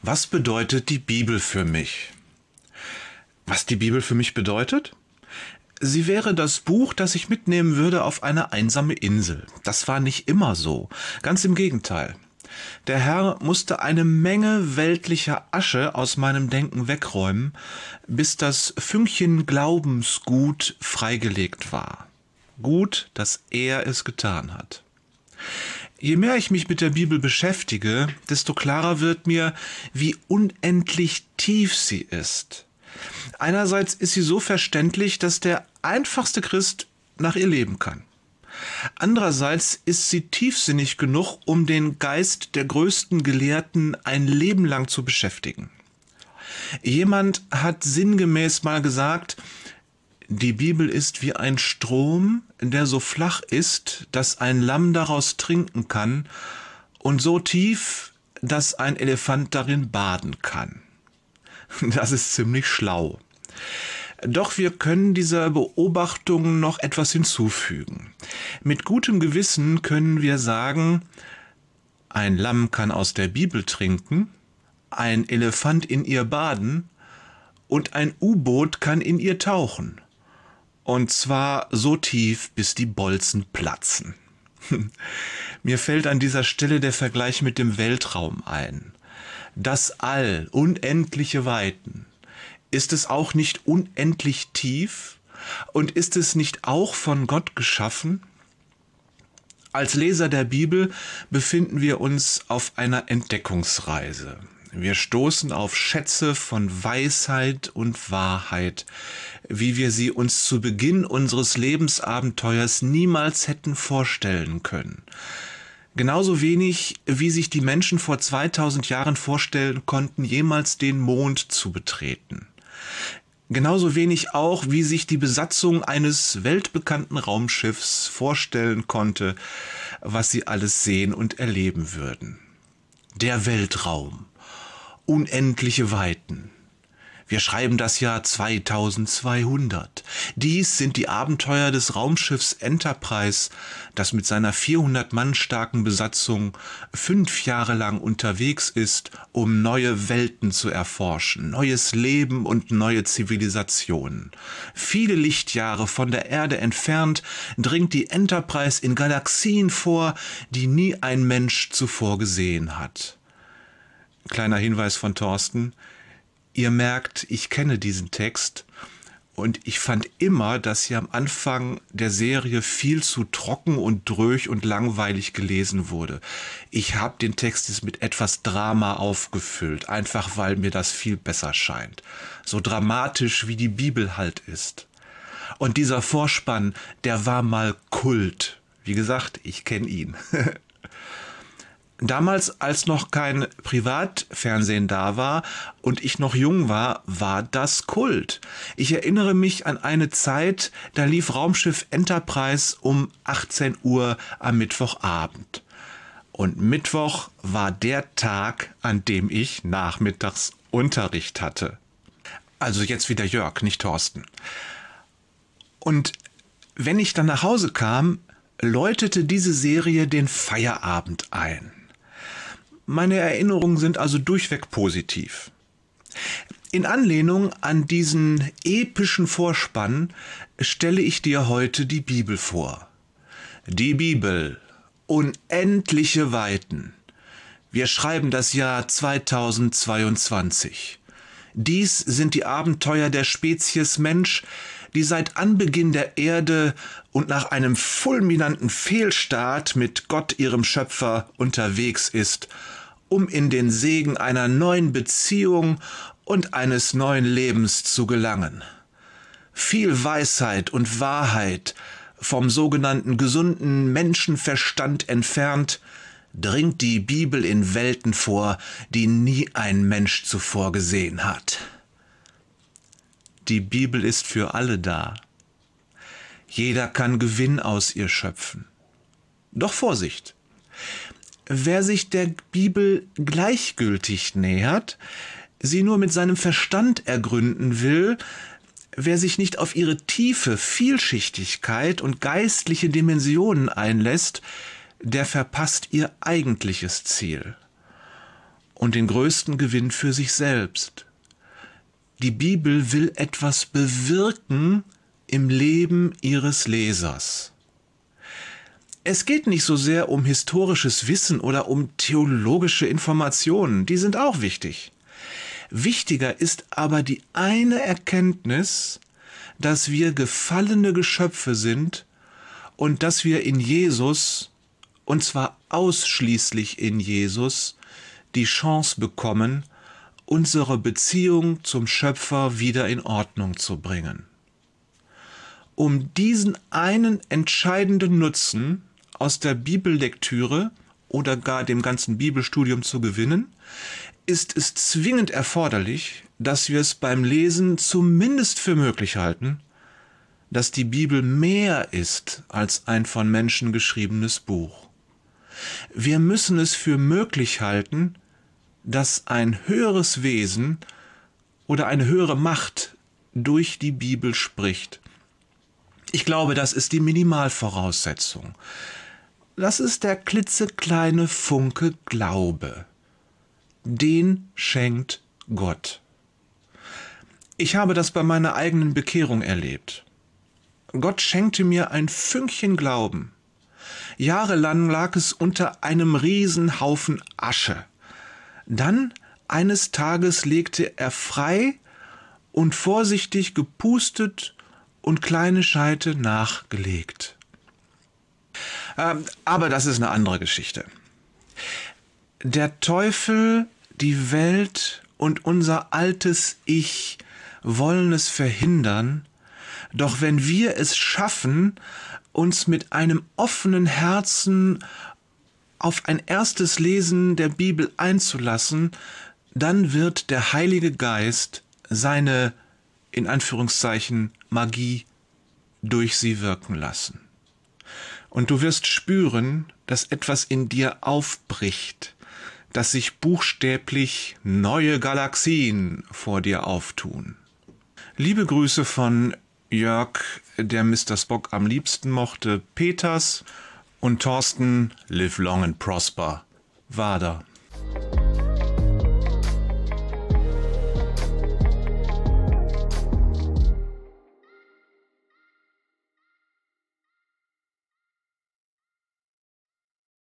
Was bedeutet die Bibel für mich? Was die Bibel für mich bedeutet? Sie wäre das Buch, das ich mitnehmen würde auf eine einsame Insel. Das war nicht immer so. Ganz im Gegenteil. Der Herr musste eine Menge weltlicher Asche aus meinem Denken wegräumen, bis das Fünkchen Glaubensgut freigelegt war. Gut, dass er es getan hat. Je mehr ich mich mit der Bibel beschäftige, desto klarer wird mir, wie unendlich tief sie ist. Einerseits ist sie so verständlich, dass der einfachste Christ nach ihr leben kann. Andererseits ist sie tiefsinnig genug, um den Geist der größten Gelehrten ein Leben lang zu beschäftigen. Jemand hat sinngemäß mal gesagt, die Bibel ist wie ein Strom, der so flach ist, dass ein Lamm daraus trinken kann, und so tief, dass ein Elefant darin baden kann. Das ist ziemlich schlau. Doch wir können dieser Beobachtung noch etwas hinzufügen. Mit gutem Gewissen können wir sagen, ein Lamm kann aus der Bibel trinken, ein Elefant in ihr baden und ein U-Boot kann in ihr tauchen. Und zwar so tief, bis die Bolzen platzen. Mir fällt an dieser Stelle der Vergleich mit dem Weltraum ein. Das All, unendliche Weiten. Ist es auch nicht unendlich tief? Und ist es nicht auch von Gott geschaffen? Als Leser der Bibel befinden wir uns auf einer Entdeckungsreise. Wir stoßen auf Schätze von Weisheit und Wahrheit, wie wir sie uns zu Beginn unseres Lebensabenteuers niemals hätten vorstellen können. Genauso wenig, wie sich die Menschen vor 2000 Jahren vorstellen konnten, jemals den Mond zu betreten. Genauso wenig auch, wie sich die Besatzung eines weltbekannten Raumschiffs vorstellen konnte, was sie alles sehen und erleben würden. Der Weltraum. Unendliche Weiten. Wir schreiben das Jahr 2200. Dies sind die Abenteuer des Raumschiffs Enterprise, das mit seiner 400 Mann starken Besatzung 5 Jahre lang unterwegs ist, um neue Welten zu erforschen, neues Leben und neue Zivilisationen. Viele Lichtjahre von der Erde entfernt dringt die Enterprise in Galaxien vor, die nie ein Mensch zuvor gesehen hat. Kleiner Hinweis von Thorsten: Ihr merkt, ich kenne diesen Text und ich fand immer, dass hier am Anfang der Serie viel zu trocken und dröch und langweilig gelesen wurde. Ich habe den Text jetzt mit etwas Drama aufgefüllt, einfach weil mir das viel besser scheint. So dramatisch wie die Bibel halt ist. Und dieser Vorspann, der war mal Kult. Wie gesagt, ich kenne ihn. Damals, als noch kein Privatfernsehen da war und ich noch jung war, war das Kult. Ich erinnere mich an eine Zeit, da lief Raumschiff Enterprise um 18 Uhr am Mittwochabend. Und Mittwoch war der Tag, an dem ich nachmittags Unterricht hatte. Also jetzt wieder Jörg, nicht Thorsten. Und wenn ich dann nach Hause kam, läutete diese Serie den Feierabend ein. Meine Erinnerungen sind also durchweg positiv. In Anlehnung an diesen epischen Vorspann stelle ich dir heute die Bibel vor. Die Bibel, unendliche Weiten. Wir schreiben das Jahr 2022. Dies sind die Abenteuer der Spezies Mensch, die seit Anbeginn der Erde und nach einem fulminanten Fehlstart mit Gott, ihrem Schöpfer, unterwegs ist, um in den Segen einer neuen Beziehung und eines neuen Lebens zu gelangen. Viel Weisheit und Wahrheit, vom sogenannten gesunden Menschenverstand entfernt, dringt die Bibel in Welten vor, die nie ein Mensch zuvor gesehen hat. Die Bibel ist für alle da. Jeder kann Gewinn aus ihr schöpfen. Doch Vorsicht! Wer sich der Bibel gleichgültig nähert, sie nur mit seinem Verstand ergründen will, wer sich nicht auf ihre tiefe Vielschichtigkeit und geistliche Dimensionen einlässt, der verpasst ihr eigentliches Ziel. und den größten Gewinn für sich selbst. Die Bibel will etwas bewirken im Leben ihres Lesers. Es geht nicht so sehr um historisches Wissen oder um theologische Informationen, die sind auch wichtig. Wichtiger ist aber die eine Erkenntnis, dass wir gefallene Geschöpfe sind und dass wir in Jesus, und zwar ausschließlich in Jesus, die Chance bekommen, unsere Beziehung zum Schöpfer wieder in Ordnung zu bringen. Um diesen einen entscheidenden Nutzen aus der Bibellektüre oder gar dem ganzen Bibelstudium zu gewinnen, ist es zwingend erforderlich, dass wir es beim Lesen zumindest für möglich halten, dass die Bibel mehr ist als ein von Menschen geschriebenes Buch. Wir müssen es für möglich halten, dass ein höheres Wesen oder eine höhere Macht durch die Bibel spricht. Ich glaube, das ist die Minimalvoraussetzung. Das ist der klitzekleine Funke Glaube. Den schenkt Gott. Ich habe das bei meiner eigenen Bekehrung erlebt. Gott schenkte mir ein Fünkchen Glauben. Jahrelang lag es unter einem Riesenhaufen Asche. Dann, eines Tages, legte er frei und vorsichtig gepustet und kleine Scheite nachgelegt. Aber das ist eine andere Geschichte. Der Teufel, die Welt und unser altes Ich wollen es verhindern, doch wenn wir es schaffen, uns mit einem offenen Herzen auf ein erstes Lesen der Bibel einzulassen, dann wird der Heilige Geist seine, in Anführungszeichen, Magie durch sie wirken lassen. Und du wirst spüren, dass etwas in dir aufbricht, dass sich buchstäblich neue Galaxien vor dir auftun. Liebe Grüße von Jörg, der Mr. Spock am liebsten mochte, Peters und Thorsten, live long and prosper, Wader.